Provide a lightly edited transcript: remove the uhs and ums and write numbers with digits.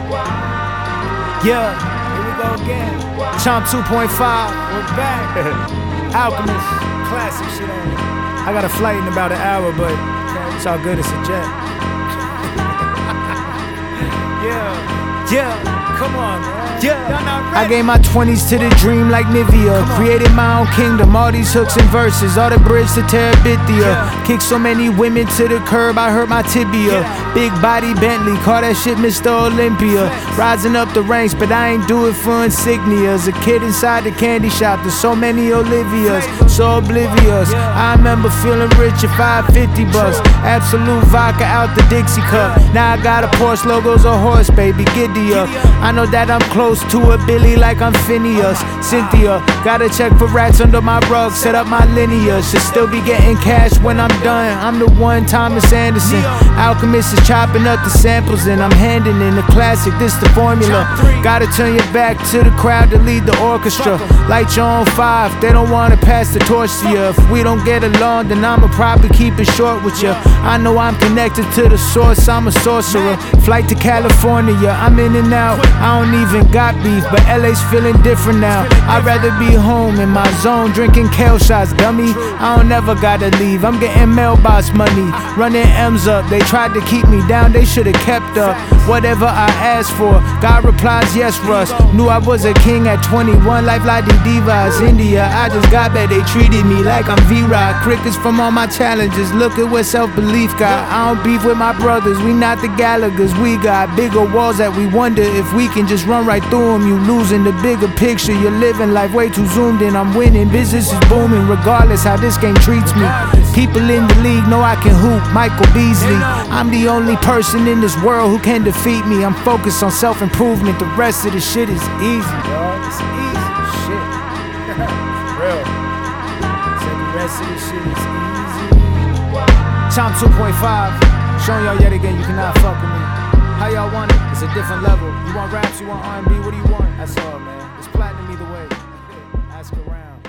Yeah, here we go again. Chomp 2.5, we're back. Alchemist, classic shit on it. I got a flight in about an hour, but it's all good, it's a jet. Yeah, come on, man. Yeah, I gave my 20s to the dream like Nivea. Created my own kingdom, all these hooks and verses, all the bridge to Terabithia. Kicked so many women to the curb, I hurt my tibia. Big body Bentley, call that shit Mr. Olympia. Rising up the ranks, but I ain't do it for insignias. A kid inside the candy shop, there's so many Olivias, so oblivious. I remember feeling rich at 550 bucks. Absolute vodka out the Dixie cup. Now I got a Porsche, logos a horse, baby, giddy up. I know that I'm close to a Billy like I'm Phineas. Cynthia, gotta check for rats under my rug, set up my lineage. Should still be getting cash when I'm done. I'm the one, Thomas Anderson. Alchemist is chopping up the samples and I'm handing in the classic, this the formula. Gotta turn your back to the crowd to lead the orchestra. Light your own five, they don't wanna pass the torch to you. If we don't get along, then I'ma probably keep it short with you. I know I'm connected to the source, I'm a sorcerer. Flight to California, I'm in and out. I don't even got beef, but LA's feeling different now. I'd rather be home in my zone, drinking kale shots, dummy. I don't ever gotta leave, I'm getting mailbox money. Running M's up, they tried to keep me down, they should've kept up. Whatever I asked for, God replies yes, Russ. Knew I was a king at 21, life like the divas. India, I just got back, they treated me like I'm V-Rock. Crickets from all my challenges, look at what self-belief got. I don't beef with my brothers, we not the Gallaghers. We got bigger walls that we wonder if we can just run right through them. You losing the bigger picture, you're living life way too zoomed in. I'm winning, business is booming, regardless how this game treats me. People in the league know I can hoop, Michael Beasley. I'm the only person in this world who can defeat me. I'm focused on self-improvement, the rest of the shit is easy, dog. It's easy shit. Real. Said the rest of the shit is easy. Chomp 2.5, showing y'all yet again you cannot fuck with me. How y'all want it? It's a different level. You want raps, you want R&B, what do you want? That's all, man. It's platinum either way. Ask around.